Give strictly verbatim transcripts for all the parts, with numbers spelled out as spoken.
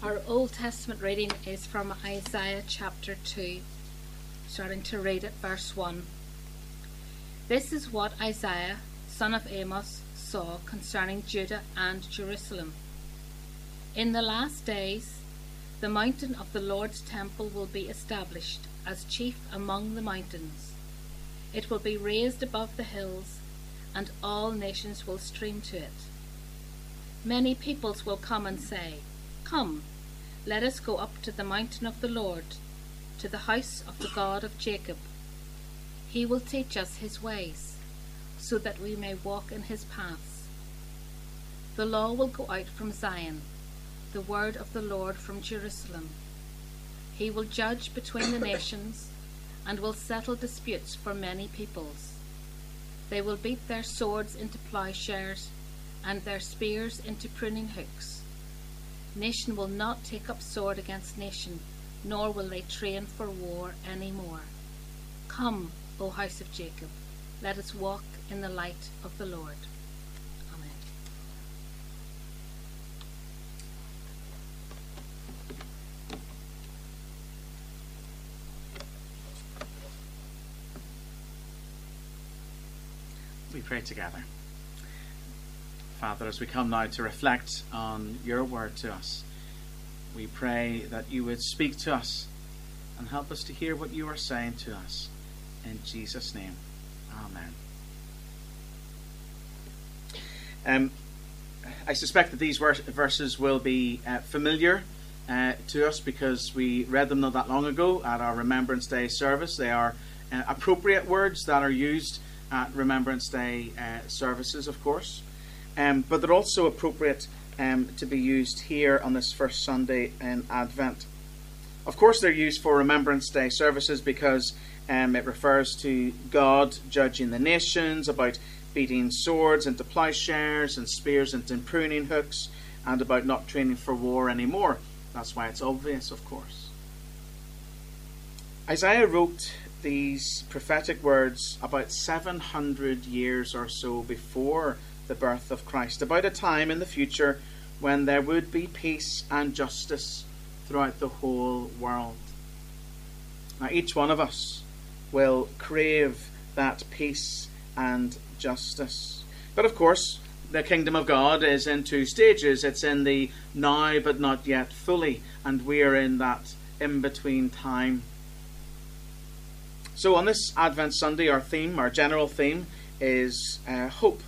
Our Old Testament reading is from Isaiah chapter two, starting to read at verse one. This is what Isaiah, son of Amos, saw concerning Judah and Jerusalem. In the last days, the mountain of the Lord's temple will be established as chief among the mountains. It will be raised above the hills, and all nations will stream to it. Many peoples will come and say, Come, let us go up to the mountain of the Lord, to the house of the God of Jacob. He will teach us his ways, so that we may walk in his paths. The law will go out from Zion, the word of the Lord from Jerusalem. He will judge between the nations, and will settle disputes for many peoples. They will beat their swords into plowshares, and their spears into pruning hooks. Nation will not take up sword against nation, nor will they train for war any more. Come, O house of Jacob, let us walk in the light of the Lord. Amen. We pray together. Father, as we come now to reflect on your word to us, we pray that you would speak to us and help us to hear what you are saying to us. In Jesus' name, amen. Um, I suspect that these vers- verses will be uh, familiar uh, to us because we read them not that long ago at our Remembrance Day service. They are uh, appropriate words that are used at Remembrance Day uh, services, of course. Um, but they're also appropriate um, to be used here on this first Sunday in Advent. Of course, they're used for Remembrance Day services because um, it refers to God judging the nations, about beating swords into plowshares and spears into pruning hooks, and about not training for war anymore. That's why it's obvious, of course. Isaiah wrote these prophetic words about seven hundred years or so before the birth of Christ, about a time in the future when there would be peace and justice throughout the whole world. Now, each one of us will crave that peace and justice. But of course, the kingdom of God is in two stages. It's in the now but not yet fully, and we are in that in-between time. So on this Advent Sunday, our theme, our general theme, is uh, hope.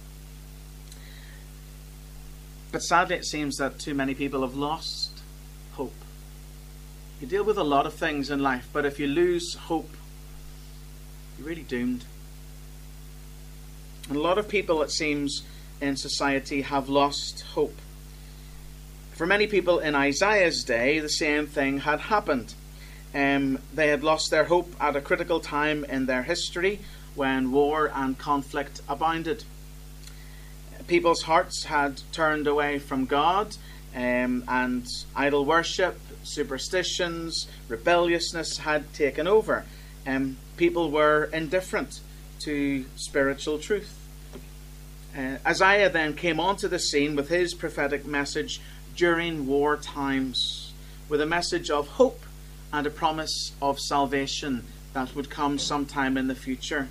But sadly, it seems that too many people have lost hope. You deal with a lot of things in life, but if you lose hope, you're really doomed. And a lot of people, it seems, in society have lost hope. For many people in Isaiah's day, the same thing had happened. Um, they had lost their hope at a critical time in their history when war and conflict abounded. People's hearts had turned away from God, um, and idol worship, superstitions, rebelliousness had taken over. Um, people were indifferent to spiritual truth. Uh, Isaiah then came onto the scene with his prophetic message during war times, with a message of hope and a promise of salvation that would come sometime in the future.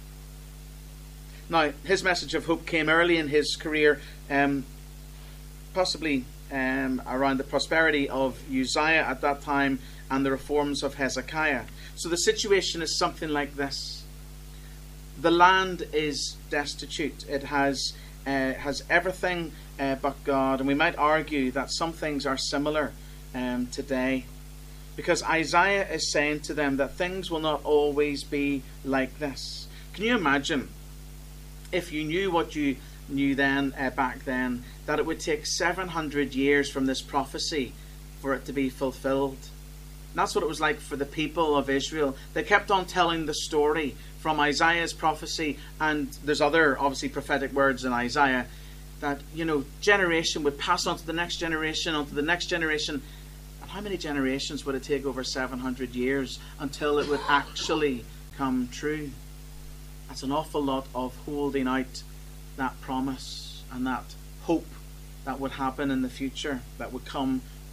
Now, his message of hope came early in his career, um, possibly um, around the prosperity of Uzziah at that time and the reforms of Hezekiah. So the situation is something like this. The land is destitute. It has uh, has everything uh, but God. And we might argue that some things are similar um, today. Because Isaiah is saying to them that things will not always be like this. Can you imagine if you knew what you knew then, uh, back then, that it would take seven hundred years from this prophecy for it to be fulfilled? And that's what it was like for the people of Israel. They kept on telling the story from Isaiah's prophecy, and there's other, obviously, prophetic words in Isaiah, that, you know, generation would pass on to the next generation, on to the next generation. And how many generations would it take over seven hundred years until it would actually come true? That's an awful lot of holding out that promise and that hope that would happen in the future, that would come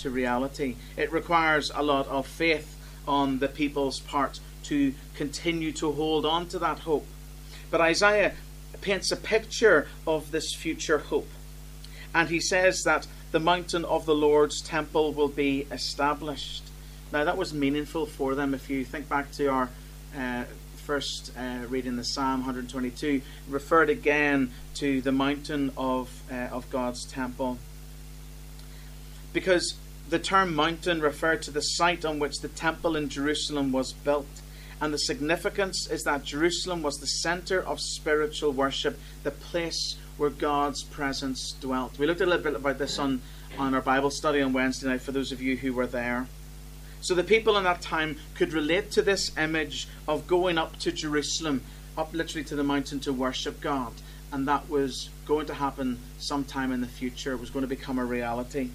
to reality. It requires a lot of faith on the people's part to continue to hold on to that hope. But Isaiah paints a picture of this future hope. And he says that the mountain of the Lord's temple will be established. Now that was meaningful for them. If you think back to our uh, first uh, reading, the Psalm one twenty-two, referred again to the mountain of, uh, of God's temple. Because the term mountain referred to the site on which the temple in Jerusalem was built. And the significance is that Jerusalem was the center of spiritual worship, the place where God's presence dwelt. We looked a little bit about this on, on our Bible study on Wednesday night, for those of you who were there. So the people in that time could relate to this image of going up to Jerusalem, up literally to the mountain to worship God. And that was going to happen sometime in the future. It was going to become a reality.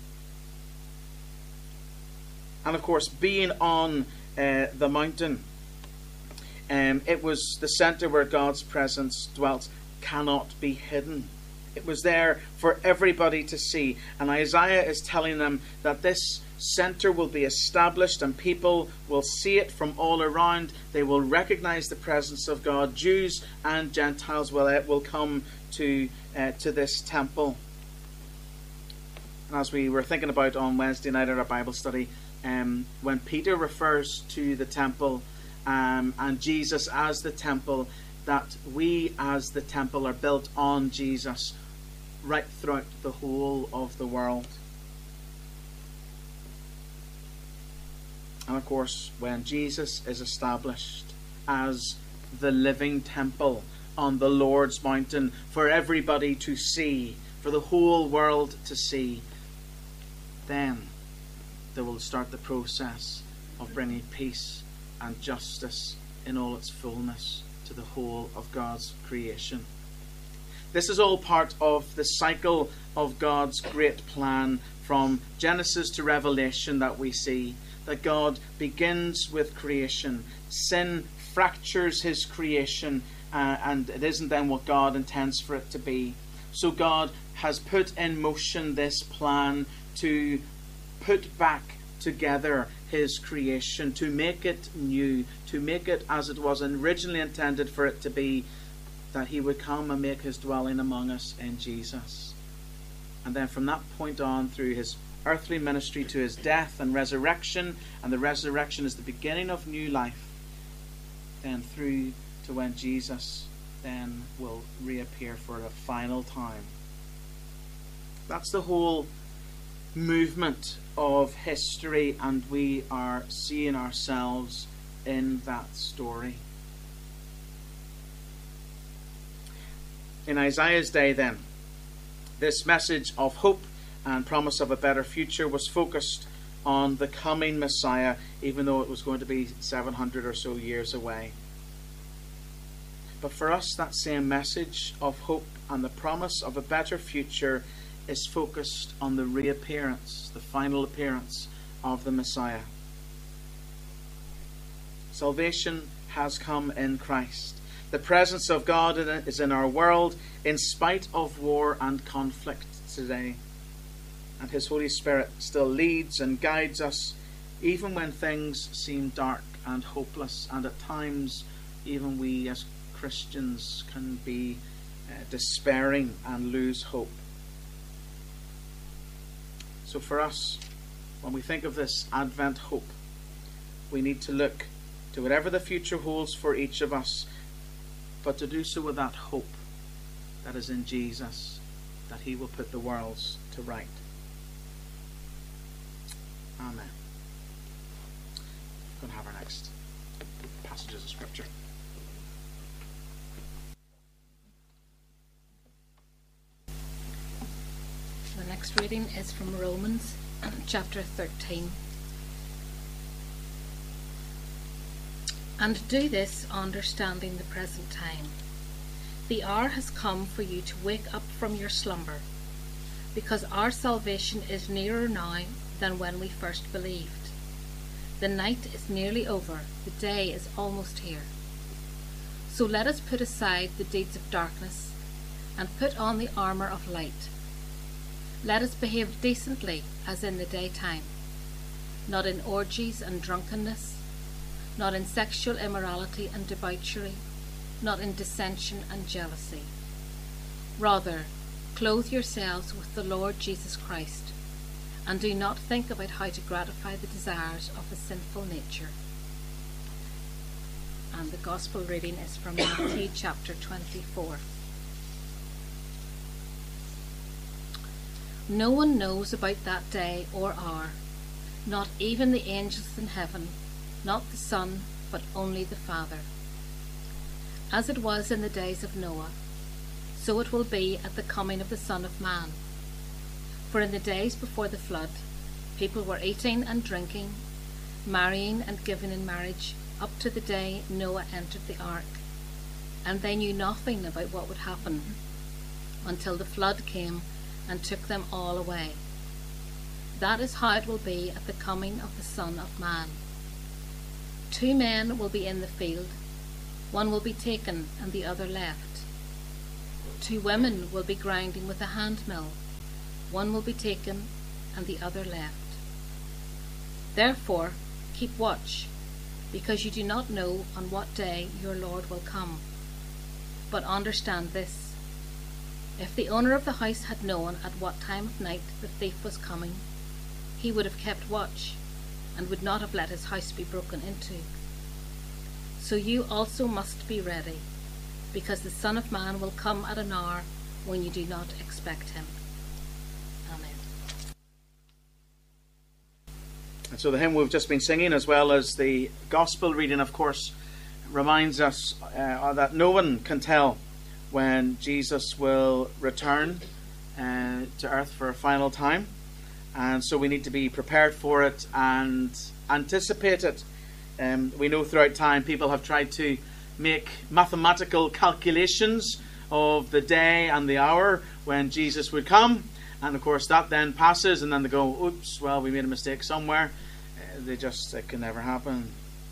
And of course, being on uh, the mountain, um, it was the center where God's presence dwelt, cannot be hidden. It was there for everybody to see. And Isaiah is telling them that this center will be established and people will see it from all around. They will recognize the presence of God. Jews and Gentiles will, uh, will come to, uh, to this temple. And as we were thinking about on Wednesday night at our Bible study, um, when Peter refers to the temple um, and Jesus as the temple, that we as the temple are built on Jesus right throughout the whole of the world. And of course, when Jesus is established as the living temple on the Lord's mountain for everybody to see, for the whole world to see, then they will start the process of bringing peace and justice in all its fullness to the whole of God's creation. This is all part of the cycle of God's great plan from Genesis to Revelation that we see. That God begins with creation. Sin fractures his creation, uh, and it isn't then what God intends for it to be. So God has put in motion this plan to put back together his creation, to make it new, to make it as it was originally intended for it to be, that he would come and make his dwelling among us in Jesus. And then from that point on, through his earthly ministry to his death and resurrection, and the resurrection is the beginning of new life, then through to when Jesus then will reappear for a final time. That's the whole movement of history, and we are seeing ourselves in that story. In Isaiah's day then, this message of hope and promise of a better future was focused on the coming Messiah, even though it was going to be seven hundred or so years away. But for us, that same message of hope and the promise of a better future is focused on the reappearance, the final appearance of the Messiah. Salvation has come in Christ. The presence of God is in our world in spite of war and conflict today. And his Holy Spirit still leads and guides us even when things seem dark and hopeless, and at times even we as Christians can be uh, despairing and lose hope. So for us, when we think of this Advent hope, we need to look to whatever the future holds for each of us, but to do so with that hope that is in Jesus, that he will put the worlds to right. Amen. We're going to have our next passages of Scripture. The next reading is from Romans chapter thirteen. And do this, understanding the present time. The hour has come for you to wake up from your slumber, because our salvation is nearer now than when we first believed. The night is nearly over, the day is almost here. So let us put aside the deeds of darkness, and put on the armour of light. Let us behave decently as in the daytime, not in orgies and drunkenness, not in sexual immorality and debauchery, not in dissension and jealousy. Rather, clothe yourselves with the Lord Jesus Christ, and do not think about how to gratify the desires of the sinful nature. And the Gospel reading is from Matthew chapter twenty-four. No one knows about that day or hour, not even the angels in heaven, not the Son, but only the Father. As it was in the days of Noah, so it will be at the coming of the Son of Man. For in the days before the flood, people were eating and drinking, marrying and giving in marriage, up to the day Noah entered the ark, and they knew nothing about what would happen until the flood came and took them all away. That is how it will be at the coming of the Son of Man. Two men will be in the field, one will be taken and the other left. Two women will be grinding with a handmill, one will be taken and the other left. Therefore, keep watch, because you do not know on what day your Lord will come. But understand this: if the owner of the house had known at what time of night the thief was coming, he would have kept watch and would not have let his house be broken into. So you also must be ready, because the Son of Man will come at an hour when you do not expect him. Amen. And so the hymn we've just been singing, as well as the Gospel reading, of course, reminds us uh, that no one can tell when Jesus will return uh, to earth for a final time. And so we need to be prepared for it and anticipate it. Um, we know throughout time people have tried to make mathematical calculations of the day and the hour when Jesus would come. And of course that then passes, and then they go, oops, well, we made a mistake somewhere. Uh, they just, it can never happen.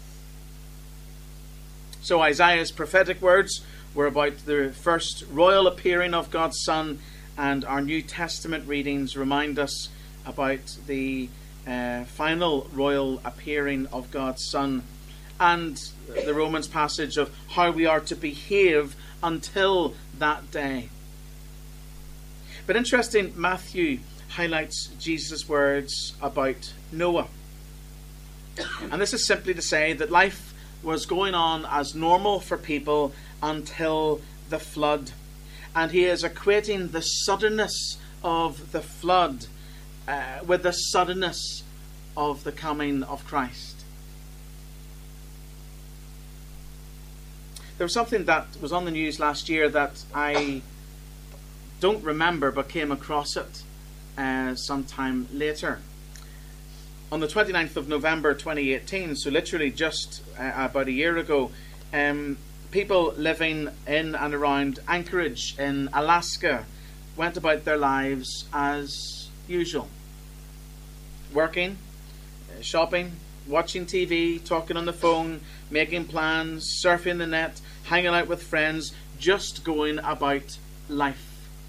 So Isaiah's prophetic words were about the first royal appearing of God's Son, and our New Testament readings remind us about the uh, final royal appearing of God's Son, and the Romans passage of how we are to behave until that day. But interesting, Matthew highlights Jesus' words about Noah. And this is simply to say that life was going on as normal for people until the flood. And he is equating the suddenness of the flood uh, with the suddenness of the coming of Christ. There was something that was on the news last year that I don't remember, but came across it uh, sometime later. On the twenty-ninth of November twenty eighteen, so literally just uh, about a year ago, um, people living in and around Anchorage in Alaska went about their lives as usual. Working, uh, shopping, watching T V, talking on the phone, making plans, surfing the net, hanging out with friends, just going about life.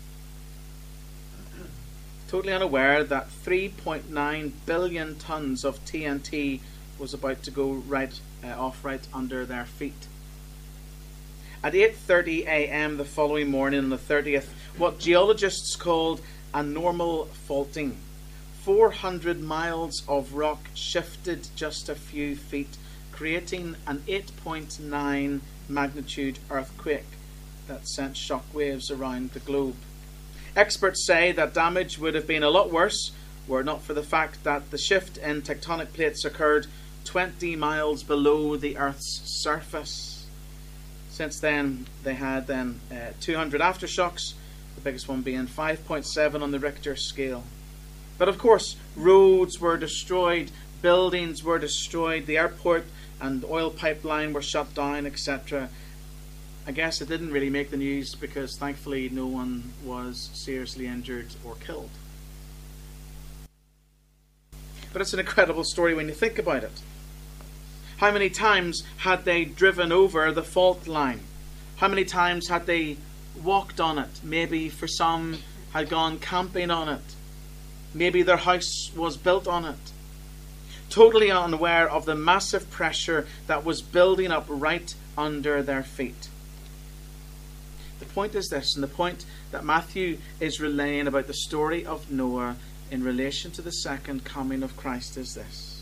Totally unaware that three point nine billion tons of T N T was about to go right uh, off right under their feet. At eight thirty a.m. the following morning on the thirtieth, what geologists called a normal faulting. four hundred miles of rock shifted just a few feet, creating an eight point nine magnitude earthquake that sent shockwaves around the globe. Experts say that damage would have been a lot worse were it not for the fact that the shift in tectonic plates occurred twenty miles below the Earth's surface. Since then, they had then uh, two hundred aftershocks, the biggest one being five point seven on the Richter scale. But of course, roads were destroyed, buildings were destroyed, the airport and oil pipeline were shut down, et cetera. I guess it didn't really make the news because thankfully no one was seriously injured or killed. But it's an incredible story when you think about it. How many times had they driven over the fault line? How many times had they walked on it? Maybe for some had gone camping on it. Maybe their house was built on it. totally unaware of the massive pressure that was building up right under their feet. The point is this, and the point that Matthew is relaying about the story of Noah in relation to the second coming of Christ is this.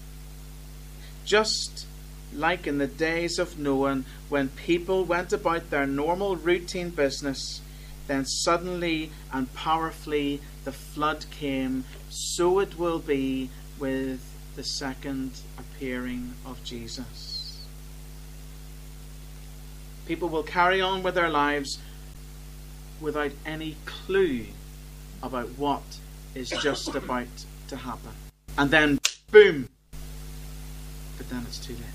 Just like in the days of Noah, when people went about their normal routine business, then suddenly and powerfully the flood came, so it will be with the second appearing of Jesus. People will carry on with their lives without any clue about what is just about to happen. And then, boom! But then it's too late.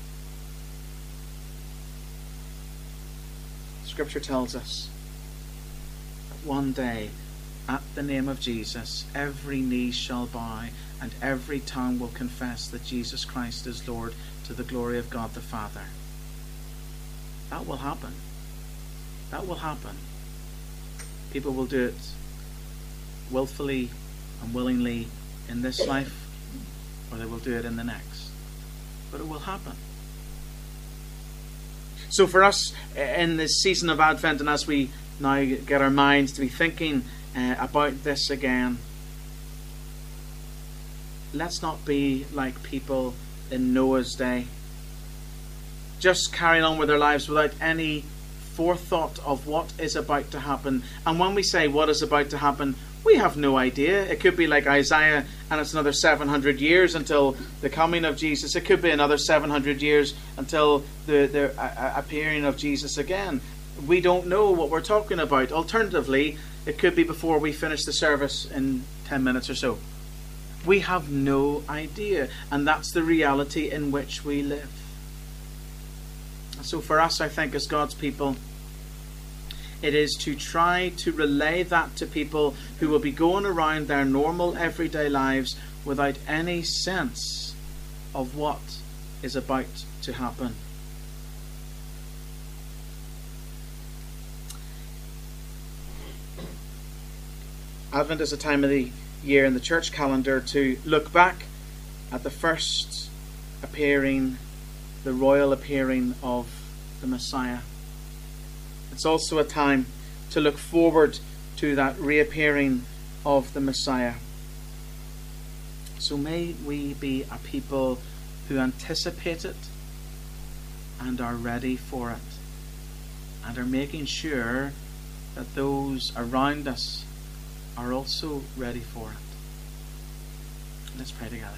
Scripture tells us that one day, at the name of Jesus, every knee shall bow and every tongue will confess that Jesus Christ is Lord, to the glory of God the Father. That will happen. That will happen. People will do it willfully and willingly in this life, or they will do it in the next. But it will happen. So for us in this season of Advent, and as we now get our minds to be thinking uh, about this again, let's not be like people in Noah's day, just carrying on with their lives without any forethought of what is about to happen. And when we say what is about to happen, we have no idea. It could be like Isaiah, and it's another seven hundred years until the coming of Jesus. It could be another seven hundred years until the, the uh, appearing of Jesus again. We don't know what we're talking about. Alternatively, it could be before we finish the service in ten minutes or so. We have no idea, and that's the reality in which we live. So for us, I think, as God's people, it is to try to relay that to people who will be going around their normal everyday lives without any sense of what is about to happen. Advent is a time of the year in the church calendar to look back at the first appearing, the royal appearing of the Messiah. It's also a time to look forward to that reappearing of the Messiah. So may we be a people who anticipate it and are ready for it, and are making sure that those around us are also ready for it. Let's pray together.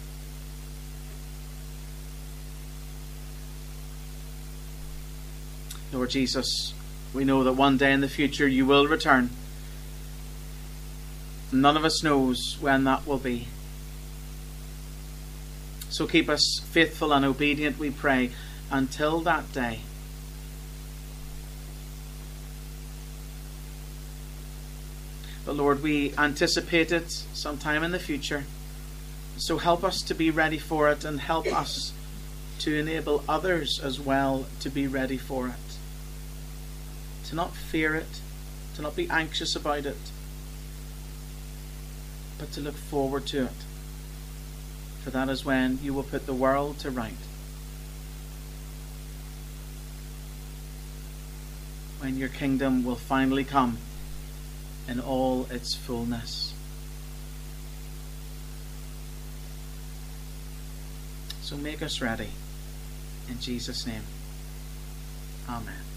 Lord Jesus, we know that one day in the future you will return. None of us knows when that will be. So keep us faithful and obedient, we pray, until that day. But Lord, we anticipate it sometime in the future. So help us to be ready for it, and help us to enable others as well to be ready for it. To not fear it, to not be anxious about it, but to look forward to it. For that is when you will put the world to right. When your kingdom will finally come in all its fullness. So make us ready. In Jesus' name. Amen.